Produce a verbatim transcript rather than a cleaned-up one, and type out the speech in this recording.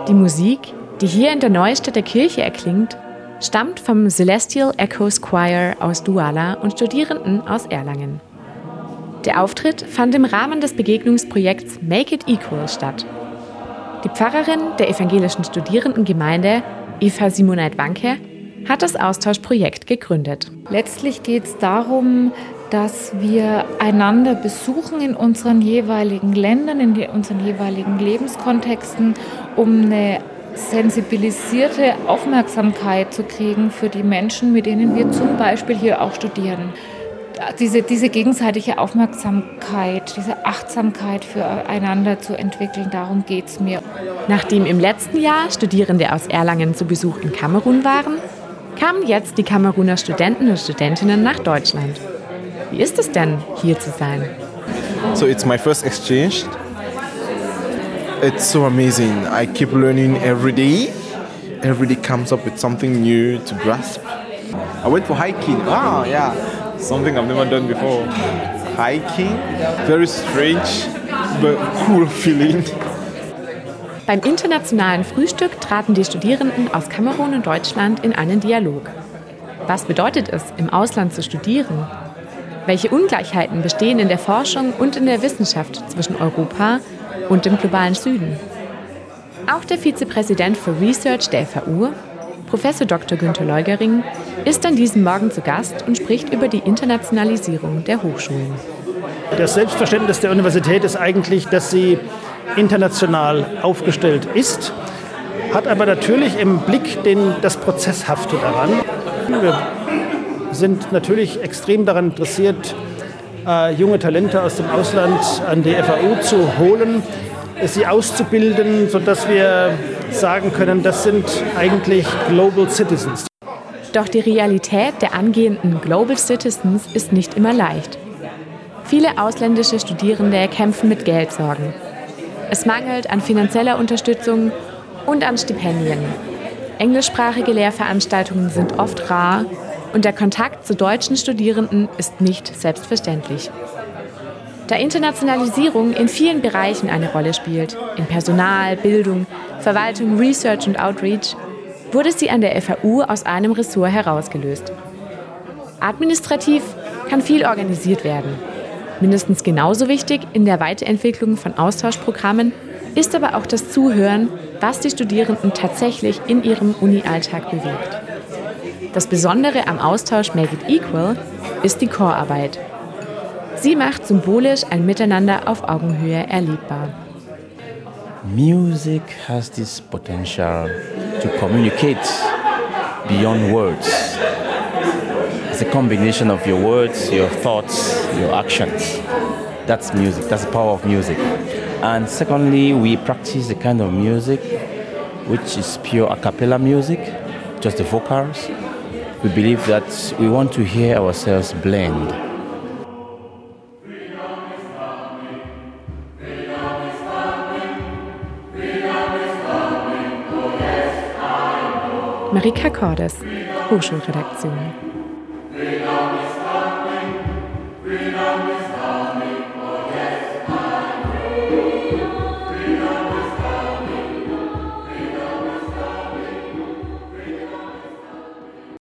Die Musik, die hier in der Neustädter Kirche erklingt, stammt vom Celestial Echoes Choir aus Douala und Studierenden aus Erlangen. Der Auftritt fand im Rahmen des Begegnungsprojekts Make It Equal statt. Die Pfarrerin der evangelischen Studierendengemeinde, Eva Simoneit-Wanke, hat das Austauschprojekt gegründet. Letztlich geht es darum, dass wir einander besuchen in unseren jeweiligen Ländern, in die, unseren jeweiligen Lebenskontexten, um eine sensibilisierte Aufmerksamkeit zu kriegen für die Menschen, mit denen wir zum Beispiel hier auch studieren. Diese, diese gegenseitige Aufmerksamkeit, diese Achtsamkeit füreinander zu entwickeln, darum geht es mir. Nachdem im letzten Jahr Studierende aus Erlangen zu Besuch in Kamerun waren, kamen jetzt die Kameruner Studenten und Studentinnen nach Deutschland. Wie ist es denn, hier zu sein? So it's my first exchange. It's so amazing. I keep learning every day. Every day comes up with something new to grasp. I went for hiking. Ah, yeah. Something I've never done before. Hiking. Very strange, but cool feeling. Beim internationalen Frühstück traten die Studierenden aus Kamerun und Deutschland in einen Dialog. Was bedeutet es, im Ausland zu studieren? Welche Ungleichheiten bestehen in der Forschung und in der Wissenschaft zwischen Europa und dem globalen Süden? Auch der Vizepräsident für Research der F A U, Professor Doktor Günther Leugering, ist an diesem Morgen zu Gast und spricht über die Internationalisierung der Hochschulen. Das Selbstverständnis der Universität ist eigentlich, dass sie international aufgestellt ist, hat aber natürlich im Blick den, das Prozesshafte daran. Wir sind natürlich extrem daran interessiert, äh, junge Talente aus dem Ausland an die F A U zu holen, sie auszubilden, sodass wir sagen können, das sind eigentlich Global Citizens. Doch die Realität der angehenden Global Citizens ist nicht immer leicht. Viele ausländische Studierende kämpfen mit Geldsorgen. Es mangelt an finanzieller Unterstützung und an Stipendien. Englischsprachige Lehrveranstaltungen sind oft rar und der Kontakt zu deutschen Studierenden ist nicht selbstverständlich. Da Internationalisierung in vielen Bereichen eine Rolle spielt, in Personal, Bildung, Verwaltung, Research und Outreach, wurde sie an der F A U aus einem Ressort herausgelöst. Administrativ kann viel organisiert werden. Mindestens genauso wichtig in der Weiterentwicklung von Austauschprogrammen ist aber auch das Zuhören, was die Studierenden tatsächlich in ihrem Uni-Alltag bewegt. Das Besondere am Austausch Make It Equal ist die Chorarbeit. Sie macht symbolisch ein Miteinander auf Augenhöhe erlebbar. Music has this potential to communicate beyond words. It's a combination of your words, your thoughts, your actions. That's music. That's the power of music. And secondly, we practice the kind of music which is pure a cappella music, just the vocals. We believe that we want to hear ourselves blend. Marika Cordes, Hochschulredaktion.